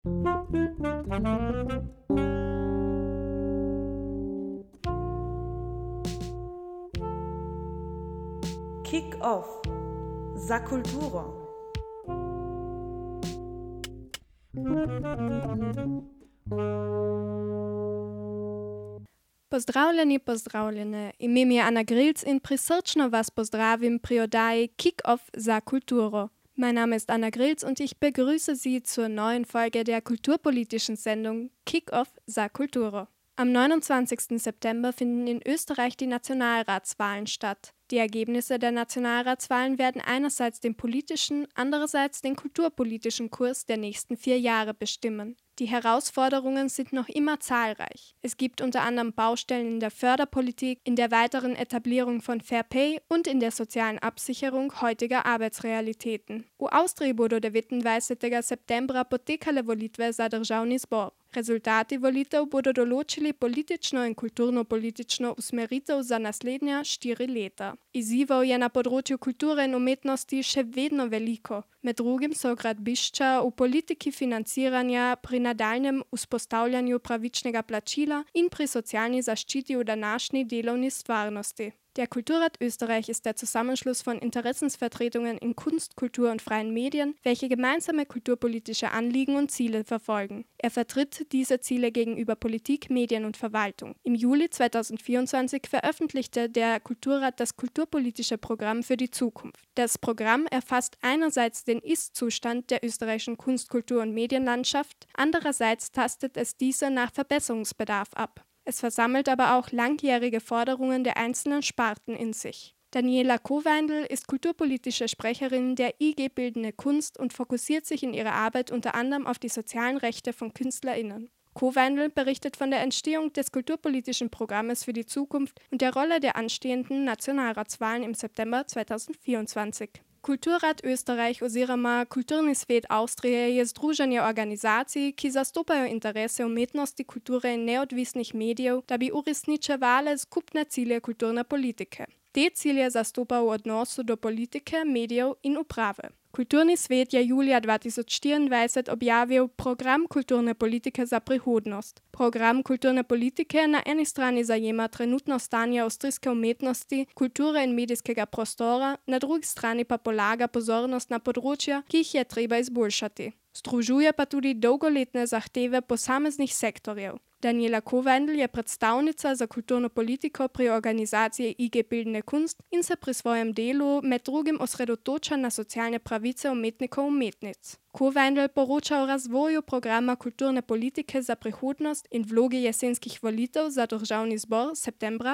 Kick-Off za kulturo. Pozdravljeni, pozdravljene. Ime mi je Ana Grilc in prisrčno vas pozdravim pri oddaji Kick-Off za kulturo. Mein Name ist Anna Grilz und ich begrüße Sie zur neuen Folge der kulturpolitischen Sendung Kick-Off za kulturo. Am 29. September finden in Österreich die Nationalratswahlen statt. Die Ergebnisse der Nationalratswahlen werden einerseits den politischen, andererseits den kulturpolitischen Kurs der nächsten 4 Jahre bestimmen. Die Herausforderungen sind noch immer zahlreich. Es gibt unter anderem Baustellen in der Förderpolitik, in der weiteren Etablierung von Fair Pay und in der sozialen Absicherung heutiger Arbeitsrealitäten. U Avstriji bodo 29. septembra potekale volitve za državni zbor. Rezultati volitev bodo določili politično in kulturno-politično usmeritev za naslednja 4 leta. Izzivov je na področju kulture in umetnosti še vedno veliko. Med drugim so gradbišča v politiki financiranja, pri nadaljnjem vzpostavljanju pravičnega plačila in pri socialni zaščiti v današnji delovni stvarnosti. Der Kulturrat Österreich ist der Zusammenschluss von Interessensvertretungen in Kunst, Kultur und freien Medien, welche gemeinsame kulturpolitische Anliegen und Ziele verfolgen. Er vertritt diese Ziele gegenüber Politik, Medien und Verwaltung. Im Juli 2024 veröffentlichte der Kulturrat das kulturpolitische Programm für die Zukunft. Das Programm erfasst einerseits den Ist-Zustand der österreichischen Kunst-, Kultur- und Medienlandschaft, andererseits tastet es diese nach Verbesserungsbedarf ab. Es versammelt aber auch langjährige Forderungen der einzelnen Sparten in sich. Daniela Koweindl ist kulturpolitische Sprecherin der IG Bildende Kunst und fokussiert sich in ihrer Arbeit unter anderem auf die sozialen Rechte von KünstlerInnen. Koweindl berichtet von der Entstehung des kulturpolitischen Programmes für die Zukunft und der Rolle der anstehenden Nationalratswahlen im September 2024. Kulturrat Österreich oziroma Kulturni svet Avstrije je združenje organizacij, ki zastopajo interese umetnosti, kulture in neodvisnih medijev, da bi uresničevale skupne cilje kulturne politike. Te cilje zastopa v odnosu do politike, medijev in uprave. Kulturni svet je julija 2024 objavil Program kulturne politike za prihodnost. Program kulturne politike na eni strani zajema trenutno stanje avstrijske umetnosti, kulture in medijskega prostora, na drugi strani pa polaga pozornost na področja, ki jih je treba izboljšati. Združuje pa tudi dolgoletne zahteve posameznih sektorjev. Daniela Koweindl je predstavnica za kulturno politiko pri organizaciji IG Bildende Kunst in se pri svojem delu med drugim osredotoča na socialne pravice umetnikov in umetnic. Koweindl poroča o razvoju programa kulturne politike za prihodnost in vlogi jesenskih volitev za državni zbor septembra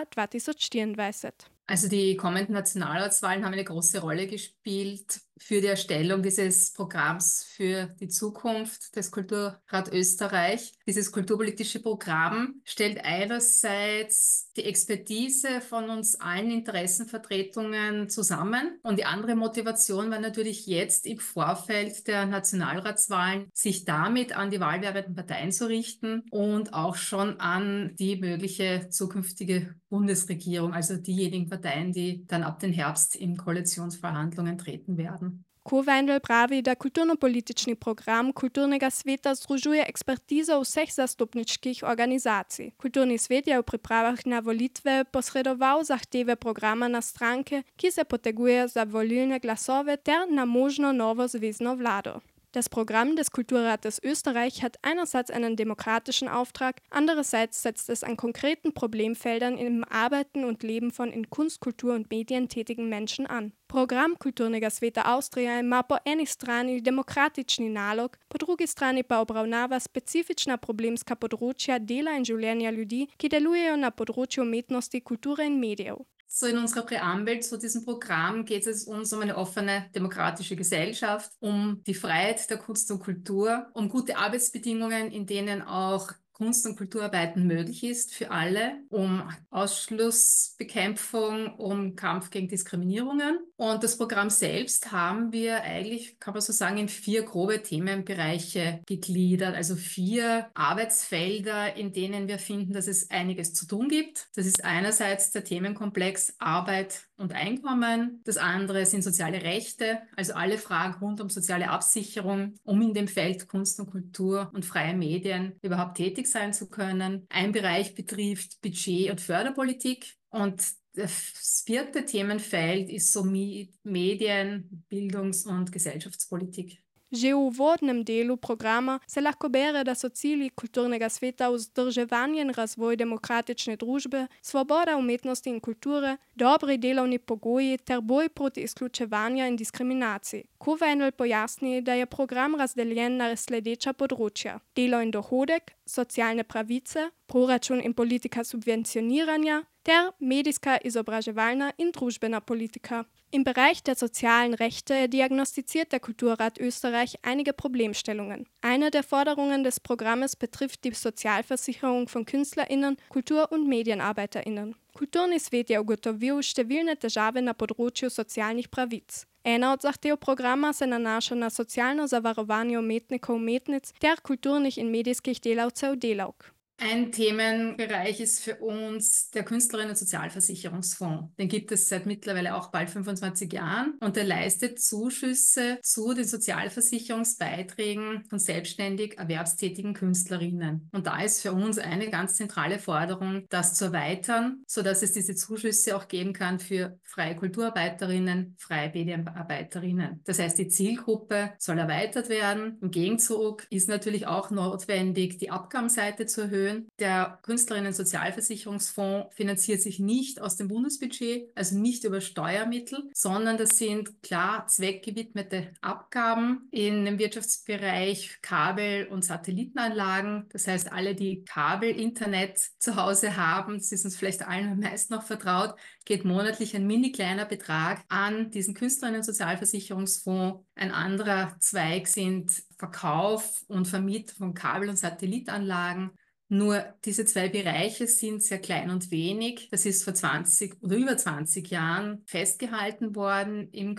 2024. Also die kommenden Nationalratswahlen haben eine große Rolle gespielt für die Erstellung dieses Programms für die Zukunft des Kulturrat Österreich. Dieses kulturpolitische Programm stellt einerseits die Expertise von uns allen Interessenvertretungen zusammen und die andere Motivation war natürlich jetzt im Vorfeld der Nationalratswahlen, sich damit an die wahlwerbenden Parteien zu richten und auch schon an die mögliche zukünftige Bundesregierung, also diejenigen Parteien, die dann ab dem Herbst in Koalitionsverhandlungen treten werden. Koweindl pravi, da kulturno-politični program Kulturnega sveta združuje ekspertizo vseh zastopniških organizacij. Kulturni svet je v pripravah na volitve posredoval zahteve programa na stranke, ki se potegujejo za volilne glasove ter na možno novo zvezno vlado. Das Programm des Kulturrates Österreich hat einerseits einen demokratischen Auftrag, andererseits setzt es an konkreten Problemfeldern im Arbeiten und Leben von in Kunst, Kultur und Medien tätigen Menschen an. Program Kulturnega sveta Avstrije ima po eni strani demokratični nalog, po drugi strani pa obravnava specifična problemska področja dela in življenja ljudi, ki delujejo na področju umetnosti, kulture in medijev. So in unserer Präambel zu diesem Programm geht es uns um eine offene demokratische Gesellschaft, um die Freiheit der Kunst und Kultur, um gute Arbeitsbedingungen, in denen auch Kunst- und Kulturarbeiten möglich ist für alle, um Ausschlussbekämpfung, um Kampf gegen Diskriminierungen. Und das Programm selbst haben wir eigentlich, kann man so sagen, in 4 grobe Themenbereiche gegliedert, also 4 Arbeitsfelder, in denen wir finden, dass es einiges zu tun gibt. Das ist einerseits der Themenkomplex Arbeit und Einkommen. Das andere sind soziale Rechte, also alle Fragen rund um soziale Absicherung, um in dem Feld Kunst und Kultur und freie Medien überhaupt tätig sein zu können. Ein Bereich betrifft Budget- und Förderpolitik. Und das vierte Themenfeld ist so Medien-, Bildungs- und Gesellschaftspolitik. Že v uvodnem delu programa se lahko bere, da so cilji kulturnega sveta vzdrževanje in razvoj demokratične družbe, svoboda umetnosti in kulture, dobri delovni pogoji ter boj proti izključevanju in diskriminaciji. Kuvendel pojasni, da je program razdeljen na sledeča področja: delo in dohodek, socialne pravice, proračun in politika subvencioniranja ter medijska, izobraževalna in družbena politika. Im Bereich der sozialen Rechte diagnostiziert der Kulturrat Österreich einige Problemstellungen. Eine der Forderungen des Programmes betrifft die Sozialversicherung von KünstlerInnen, Kultur- und MedienarbeiterInnen. Kulturni svet je ugotovil številne težave na področju socialnih pravic. Ena od zahtev programa se nanaša na socialno zavarovanje umetnikov, umetnic ter kulturnih in medijskih delavcev, delavk. Ein Themenbereich ist für uns der Künstlerinnen- und Sozialversicherungsfonds. Den gibt es seit mittlerweile auch bald 25 Jahren und der leistet Zuschüsse zu den Sozialversicherungsbeiträgen von selbstständig erwerbstätigen Künstlerinnen. Und da ist für uns eine ganz zentrale Forderung, das zu erweitern, sodass es diese Zuschüsse auch geben kann für freie Kulturarbeiterinnen, freie Medienarbeiterinnen. Das heißt, die Zielgruppe soll erweitert werden. Im Gegenzug ist natürlich auch notwendig, die Abgabenseite zu erhöhen. Der Künstlerinnen-Sozialversicherungsfonds finanziert sich nicht aus dem Bundesbudget, also nicht über Steuermittel, sondern das sind klar zweckgewidmete Abgaben in dem Wirtschaftsbereich Kabel- und Satellitenanlagen. Das heißt, alle, die Kabel-Internet zu Hause haben, das ist uns vielleicht allen am meisten noch vertraut, geht monatlich ein mini kleiner Betrag an diesen Künstlerinnen-Sozialversicherungsfonds. Ein anderer Zweig sind Verkauf und Vermietung von Kabel- und Satellitenanlagen. Nur diese zwei Bereiche sind sehr klein und wenig. Das ist vor 20 oder über 20 Jahren festgehalten worden im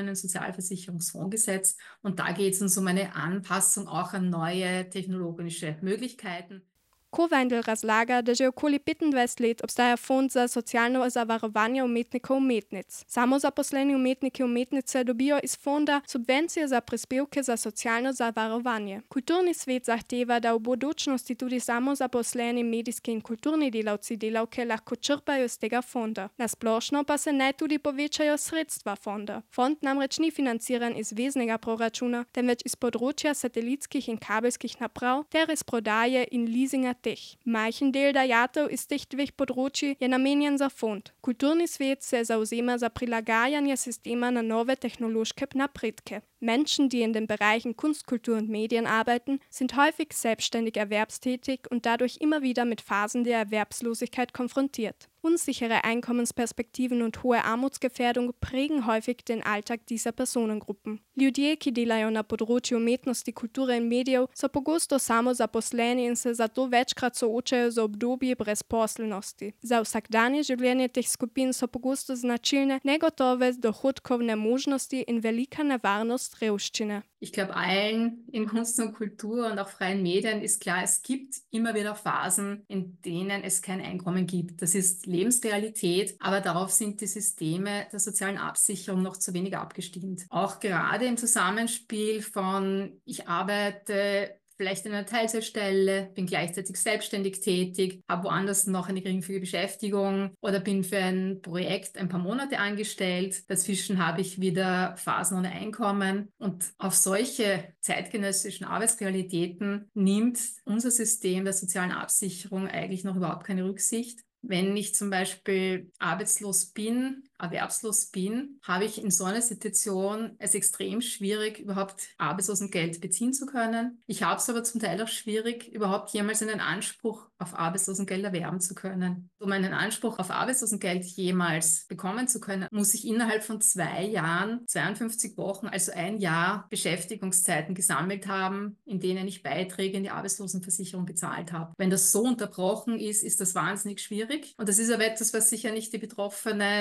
Künstlerinnen-Sozialversicherungsfondsgesetz. Und da geht es uns um eine Anpassung auch an neue technologische Möglichkeiten. Kuvendel razlaga, da že okoli 25 let obstaja fond za socialno zavarovanje umetnikov umetnic. Samozaposleni umetniki umetnice dobijo iz fonda subvencije za prispevke za socialno zavarovanje. Kulturni svet zahteva, da v bodočnosti tudi samozaposleni medijski in kulturni delavci delavke lahko črpajo iz tega fonda. Na splošno pa se naj tudi povečajo sredstva fonda. Fond namreč ni financiran iz veznega proračuna, temveč iz področja satelitskih in kabelskih naprav ter iz prodaje in leasinga teh. Majhen del dajatev iz teh dveh področji je namenjen za fond. Kulturni svet se zauzema za prilagajanje sistema na nove technologische napredke. Menschen, die in den Bereichen Kunst, Kultur und Medien arbeiten, sind häufig selbstständig erwerbstätig und dadurch immer wieder mit Phasen der Erwerbslosigkeit konfrontiert. Unsichere Einkommensperspektiven und hohe Armutsgefährdung prägen häufig den Alltag dieser Personengruppen. Ljudje, ki delajo na področju umetnosti, kulture in medijev, so pogosto samozaposleni in se zato večkrat soočajo z obdobji brezposelnosti. Za vsakdanje življenje teh skupin so pogosto značilne negotove dohodkovne možnosti in velika nevarnost revščine. Ich glaube, allen in Kunst und Kultur und auch freien Medien ist klar, es gibt immer wieder Phasen, in denen es kein Einkommen gibt. Das ist Lebensrealität, aber darauf sind die Systeme der sozialen Absicherung noch zu wenig abgestimmt. Auch gerade im Zusammenspiel von ich arbeite vielleicht in einer Teilzeitstelle, bin gleichzeitig selbstständig tätig, habe woanders noch eine geringfügige Beschäftigung oder bin für ein Projekt ein paar Monate angestellt. Dazwischen habe ich wieder Phasen ohne Einkommen. Und auf solche zeitgenössischen Arbeitsrealitäten nimmt unser System der sozialen Absicherung eigentlich noch überhaupt keine Rücksicht. Wenn ich zum Beispiel arbeitslos bin, erwerbslos bin, habe ich in so einer Situation es extrem schwierig, überhaupt Arbeitslosengeld beziehen zu können. Ich habe es aber zum Teil auch schwierig, überhaupt jemals einen Anspruch auf Arbeitslosengeld erwerben zu können. Um einen Anspruch auf Arbeitslosengeld jemals bekommen zu können, muss ich innerhalb von 2 Jahren, 52 Wochen, also ein Jahr Beschäftigungszeiten gesammelt haben, in denen ich Beiträge in die Arbeitslosenversicherung bezahlt habe. Wenn das so unterbrochen ist, ist das wahnsinnig schwierig. Und das ist aber etwas, was sicher nicht die Betroffenen in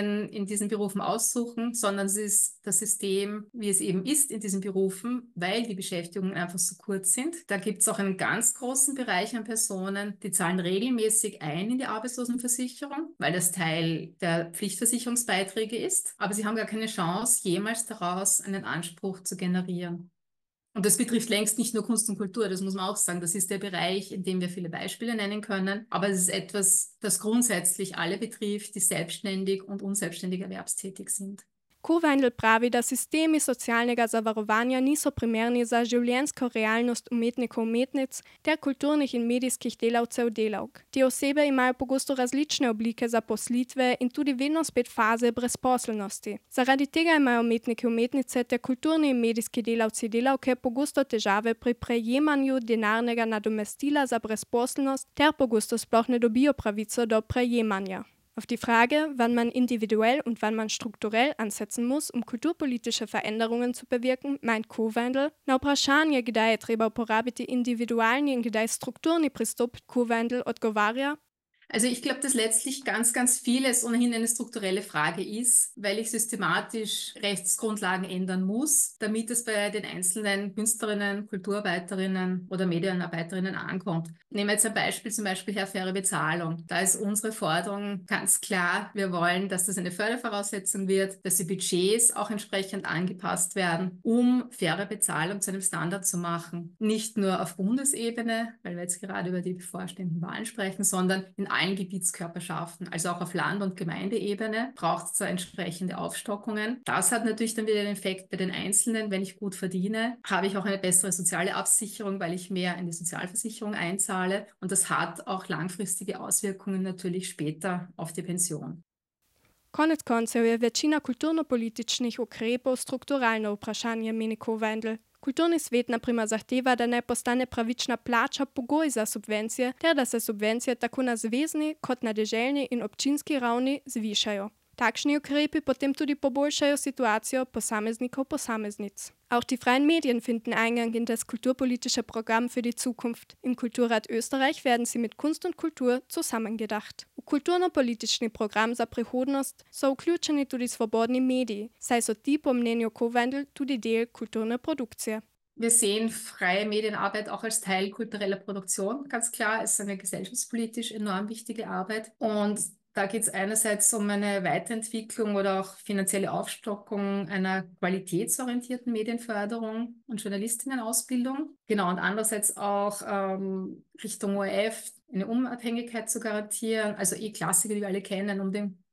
diesen Berufen aussuchen, sondern es ist das System, wie es eben ist in diesen Berufen, weil die Beschäftigungen einfach so kurz sind. Da gibt es auch einen ganz großen Bereich an Personen, die zahlen regelmäßig ein in die Arbeitslosenversicherung, weil das Teil der Pflichtversicherungsbeiträge ist. Aber sie haben gar keine Chance, jemals daraus einen Anspruch zu generieren. Und das betrifft längst nicht nur Kunst und Kultur, das muss man auch sagen. Das ist der Bereich, in dem wir viele Beispiele nennen können. Aber es ist etwas, das grundsätzlich alle betrifft, die selbstständig und unselbstständig erwerbstätig sind. Kuvendel pravi da sistemi socialnega zavarovanja niso primerni za življenjsko realnost umetnikov umetnic ter kulturnih in medijskih delavcev delavk. Te osebe imajo pogosto različne oblike zaposlitve in tudi vedno spet faze brezposelnosti. Zaradi tega imajo umetniki umetnice ter kulturni in medijski delavci delavke pogosto težave pri prejemanju denarnega nadomestila za brezposelnost ter pogosto sploh ne dobijo pravico do prejemanja. Auf die Frage, wann man individuell und wann man strukturell ansetzen muss, um kulturpolitische Veränderungen zu bewirken, meint Kuvendel, na vprašanje, kdaj je treba uporabiti individualni in kdaj strukturni pristop, Kuvendel odgovarja: Also ich glaube, dass letztlich ganz, ganz vieles ohnehin eine strukturelle Frage ist, weil ich systematisch Rechtsgrundlagen ändern muss, damit es bei den einzelnen Künstlerinnen, Kulturarbeiterinnen oder Medienarbeiterinnen ankommt. Nehmen wir jetzt ein Beispiel, zum Beispiel faire Bezahlung. Da ist unsere Forderung ganz klar, wir wollen, dass das eine Fördervoraussetzung wird, dass die Budgets auch entsprechend angepasst werden, um faire Bezahlung zu einem Standard zu machen. Nicht nur auf Bundesebene, weil wir jetzt gerade über die bevorstehenden Wahlen sprechen, sondern in allen Gebietskörperschaften, also auch auf Land- und Gemeindeebene, braucht es da entsprechende Aufstockungen. Das hat natürlich dann wieder den Effekt bei den Einzelnen. Wenn ich gut verdiene, habe ich auch eine bessere soziale Absicherung, weil ich mehr in die Sozialversicherung einzahle. Und das hat auch langfristige Auswirkungen natürlich später auf die Pension. Konec koncev je večina kulturno-političnih ukrepov strukturalno vprašanje, meni Kuvendel. Kulturni svet naprimer zahteva, da naj postane pravična plača pogoj za subvencije, ter da se subvencije tako na zvezni kot na deželni in občinski ravni zvišajo. Takšni ukrepi potem tudi poboljšajo situacijo posameznikov posameznic. Auch die freien Medien finden Eingang in das kulturpolitische Programm für die Zukunft. Im Kulturrat Österreich werden sie mit Kunst und Kultur zusammengedacht. V kulturno-politični program za prihodnost so vključeni tudi svobodni mediji, saj so ti po mnenju Kuvendel tudi del kulturne produkcije. Wir sehen freie Medienarbeit auch als Teil kultureller Produktion, ganz klar. Es ist eine gesellschaftspolitisch enorm wichtige Arbeit. Und da geht es einerseits um eine Weiterentwicklung oder auch finanzielle Aufstockung einer qualitätsorientierten Medienförderung und Journalistinnenausbildung. Genau, und andererseits auch Richtung ORF eine Unabhängigkeit zu garantieren. Also Klassiker, die wir alle kennen, um den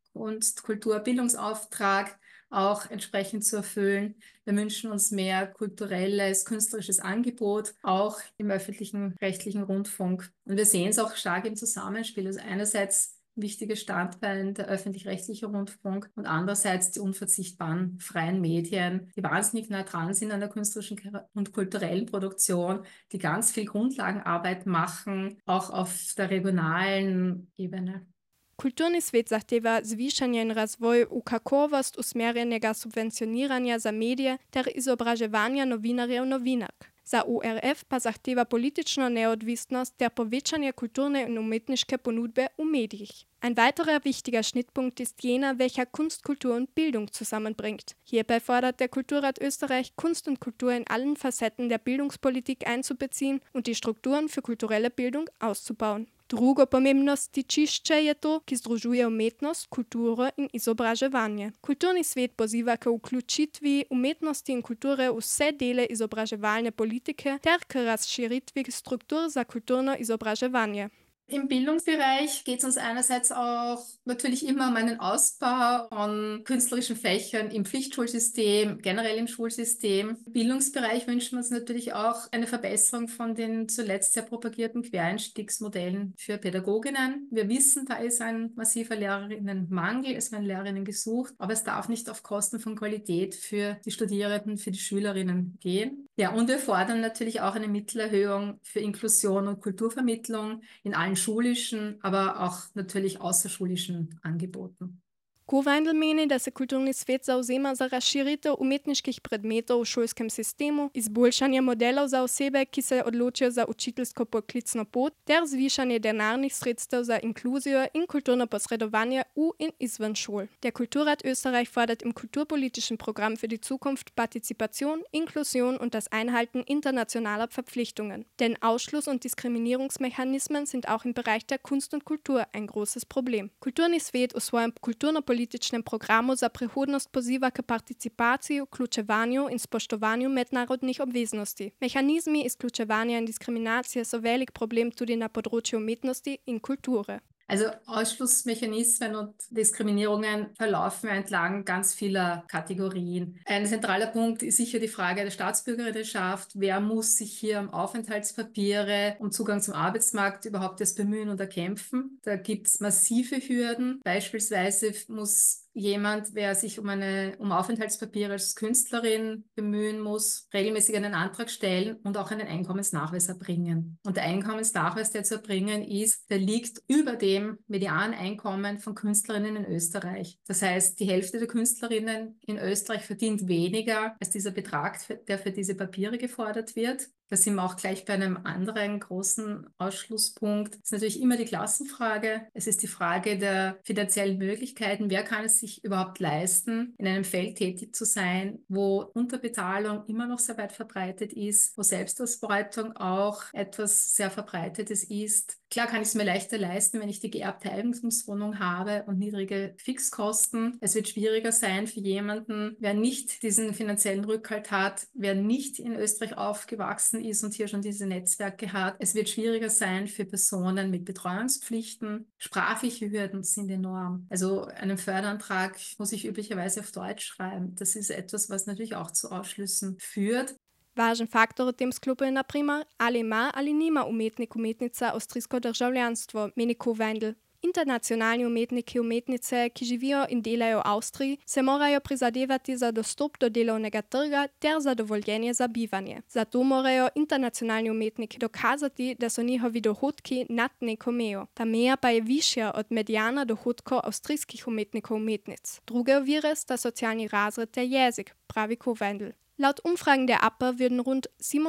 Kunst-Kultur-Bildungsauftrag auch entsprechend zu erfüllen. Wir wünschen uns mehr kulturelles, künstlerisches Angebot, auch im öffentlichen rechtlichen Rundfunk. Und wir sehen es auch stark im Zusammenspiel. Also einerseits wichtige Standbein der öffentlich-rechtliche Rundfunk und andererseits die unverzichtbaren freien Medien, die wahnsinnig nah dran sind an der künstlerischen und kulturellen Produktion, die ganz viel Grundlagenarbeit machen, auch auf der regionalen Ebene. Kulturni svet zahteva zvišanje in razvoj v kakovost usmerjenega subvencioniranja za medije ter izobraževanja novinarjev novinark. Za ORF pa zahteva politično neodvisnost ter povečanje kulturne in umetniške ponudbe v medijih. Ein weiterer wichtiger Schnittpunkt ist jener, welcher Kunst, Kultur und Bildung zusammenbringt. Hierbei fordert der Kulturrat Österreich, Kunst und Kultur in allen Facetten der Bildungspolitik einzubeziehen und die Strukturen für kulturelle Bildung auszubauen. Drugo pomembno stičišče je to, ki združuje umetnost, kulturo in izobraževanje. Kulturni svet poziva k vključitvi umetnosti in kulture v vse dele izobraževalne politike ter k razširitvi struktur za kulturno izobraževanje. Im Bildungsbereich geht es uns einerseits auch natürlich immer um einen Ausbau von künstlerischen Fächern im Pflichtschulsystem, generell im Schulsystem. Im Bildungsbereich wünschen wir uns natürlich auch eine Verbesserung von den zuletzt sehr propagierten Quereinstiegsmodellen für Pädagoginnen. Wir wissen, da ist ein massiver Lehrerinnenmangel, es werden Lehrerinnen gesucht, aber es darf nicht auf Kosten von Qualität für die Studierenden, für die Schülerinnen gehen. Ja, und wir fordern natürlich auch eine Mittelerhöhung für Inklusion und Kulturvermittlung in allen schulischen, aber auch natürlich außerschulischen Angeboten. Kovajndl meni, da se kulturni svet zauzema za razširitev umetniških predmetov v šolskem sistemu, izboljšanje modelov za osebe, ki se odločijo za učiteljsko poklicno pot, ter zvišanje denarnih sredstev za inkluzijo in kulturno posredovanje v in izven Schul. Der Kulturrat Österreich fordert im kulturpolitischen Programm für die Zukunft Partizipation, Inklusion und das Einhalten internationaler Verpflichtungen. Denn Ausschluss- und Diskriminierungsmechanismen sind auch im Bereich der Kunst und Kultur ein großes Problem. Kulturni svet u svojem kulturno-političnem programu za prihodnost poziva k participaciji, vključevanju in spoštovanju mednarodnih obveznosti. Mehanizmi izključevanja in diskriminacije so velik problem tudi na področju umetnosti in kulture. Also Ausschlussmechanismen und Diskriminierungen verlaufen entlang ganz vieler Kategorien. Ein zentraler Punkt ist sicher die Frage der Staatsbürgerinnenschaft. Wer muss sich hier um Aufenthaltspapiere, um Zugang zum Arbeitsmarkt überhaupt erst bemühen und erkämpfen? Da gibt es massive Hürden. Beispielsweise muss jemand, wer sich um Aufenthaltspapiere als Künstlerin bemühen muss, regelmäßig einen Antrag stellen und auch einen Einkommensnachweis erbringen. Und der Einkommensnachweis, der zu erbringen ist, der liegt über dem Medianeinkommen von Künstlerinnen in Österreich. Das heißt, die Hälfte der Künstlerinnen in Österreich verdient weniger als dieser Betrag, der für diese Papiere gefordert wird. Da sind wir auch gleich bei einem anderen großen Ausschlusspunkt. Es ist natürlich immer die Klassenfrage. Es ist die Frage der finanziellen Möglichkeiten. Wer kann es sich überhaupt leisten, in einem Feld tätig zu sein, wo Unterbezahlung immer noch sehr weit verbreitet ist, wo Selbstausbeutung auch etwas sehr Verbreitetes ist. Klar kann ich es mir leichter leisten, wenn ich die geerbte Eigentumswohnung habe und niedrige Fixkosten. Es wird schwieriger sein für jemanden, wer nicht diesen finanziellen Rückhalt hat, wer nicht in Österreich aufgewachsen ist und hier schon diese Netzwerke hat. Es wird schwieriger sein für Personen mit Betreuungspflichten. Sprachliche Hürden sind enorm. Also einen Förderantrag muss ich üblicherweise auf Deutsch schreiben. Das ist etwas, was natürlich auch zu Ausschlüssen führt. Važan faktor v tem sklopu je, na primer, ali ima ali nima umetnik, umetnica avstrijsko državljanstvo, meni Kovajndl. Internacionalni umetniki, umetnice, ki živijo in delajo v Avstriji, se morajo prizadevati za dostop do delovnega trga ter za dovoljenje za bivanje. Zato morajo internacionalni umetniki dokazati, da so njihovi dohodki nad neko mejo. Ta meja pa je višja od mediana dohodkov avstrijskih umetnikov umetnic. Druge ovire sta socialni razred ter jezik, pravi Kovajndl. Laut Umfragen der APA würden rund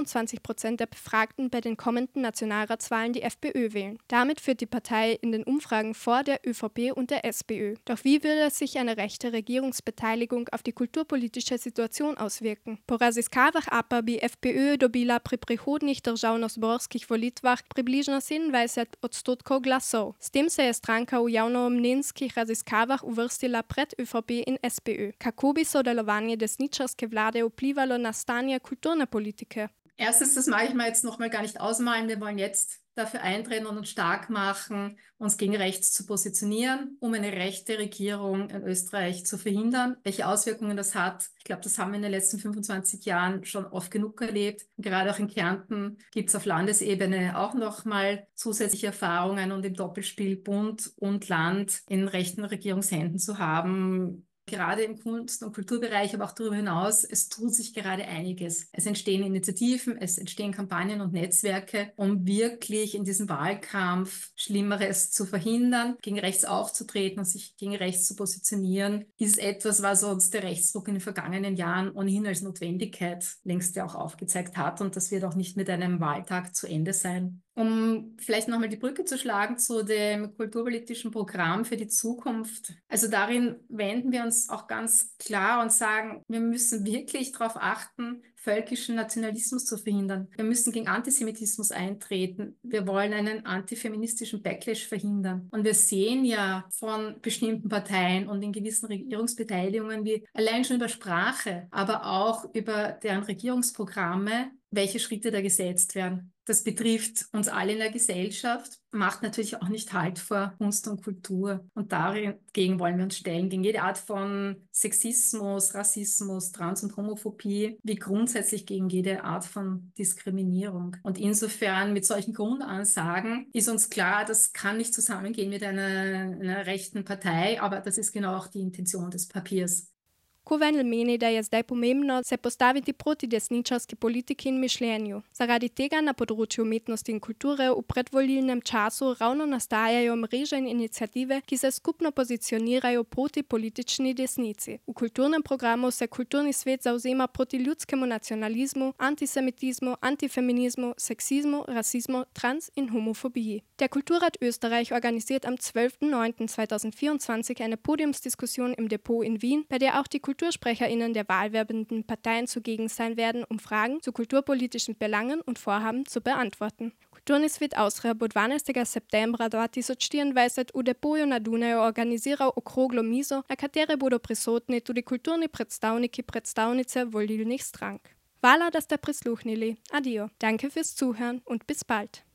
27% der Befragten bei den kommenden Nationalratswahlen die FPÖ wählen. Damit führt die Partei in den Umfragen vor der ÖVP und der SPÖ. Doch wie würde sich eine rechte Regierungsbeteiligung auf die kulturpolitische Situation auswirken? Po raziskavah APA bi FPÖ dobila pri prihodnjih državnozborskih volitvah približno 27% glasov. S tem se je stranka v javnomnenjskih raziskavah uvrstila pred ÖVP in SPÖ. Kako bi sodelovanje desničarske vlade vplivalo na stanje kulturne Politike? Erstens, das mag ich mir jetzt nochmal gar nicht ausmalen. Wir wollen jetzt dafür eintreten und uns stark machen, uns gegen rechts zu positionieren, um eine rechte Regierung in Österreich zu verhindern. Welche Auswirkungen das hat, ich glaube, das haben wir in den letzten 25 Jahren schon oft genug erlebt. Gerade auch in Kärnten gibt es auf Landesebene auch nochmal zusätzliche Erfahrungen und im Doppelspiel Bund und Land in rechten Regierungshänden zu haben. Gerade im Kunst- und Kulturbereich, aber auch darüber hinaus, es tut sich gerade einiges. Es entstehen Initiativen, es entstehen Kampagnen und Netzwerke, um wirklich in diesem Wahlkampf Schlimmeres zu verhindern, gegen rechts aufzutreten und sich gegen rechts zu positionieren, ist etwas, was uns der Rechtsruck in den vergangenen Jahren ohnehin als Notwendigkeit längst ja auch aufgezeigt hat, und das wird auch nicht mit einem Wahltag zu Ende sein. Um vielleicht nochmal die Brücke zu schlagen zu dem kulturpolitischen Programm für die Zukunft. Also darin wenden wir uns auch ganz klar und sagen, wir müssen wirklich darauf achten, völkischen Nationalismus zu verhindern. Wir müssen gegen Antisemitismus eintreten. Wir wollen einen antifeministischen Backlash verhindern. Und wir sehen ja von bestimmten Parteien und in gewissen Regierungsbeteiligungen, wie allein schon über Sprache, aber auch über deren Regierungsprogramme, welche Schritte da gesetzt werden. Das betrifft uns alle in der Gesellschaft, macht natürlich auch nicht Halt vor Kunst und Kultur. Und dagegen wollen wir uns stellen, gegen jede Art von Sexismus, Rassismus, Trans- und Homophobie, wie grundsätzlich gegen jede Art von Diskriminierung. Und insofern mit solchen Grundansagen ist uns klar, das kann nicht zusammengehen mit einer rechten Partei, aber das ist genau auch die Intention des Papiers. Kovenl meni, da je zdaj pomembno se postaviti proti desničarski politiki in mišljenju. Zaradi tega na področju umetnosti in kulture v predvolilnem času ravno nastajajo mreže in iniciative, ki se skupno pozicionirajo proti politični desnici. V kulturnem programu se kulturni svet zauzema proti ljudskemu nacionalizmu, antisemitizmu, antifeminizmu, sexismu, Rassismus, Trans- und Homophobie. Der Kulturrat Österreich organisiert am 12.09.2024 eine Podiumsdiskussion im Depot in Wien, bei der auch die KultursprecherInnen der wahlwerbenden Parteien zugegen sein werden, um Fragen zu kulturpolitischen Belangen und Vorhaben zu beantworten. Kulturni svet Avstrija bo 12. septembra 2024 v Depoju na Dunaju organiziral okroglo mizo, na katere bodo prisotni tudi kulturni predstavniki, predstavnice volilnih strank. Hvala, da ste prisluhnili. Adio. Danke fürs Zuhören und bis bald.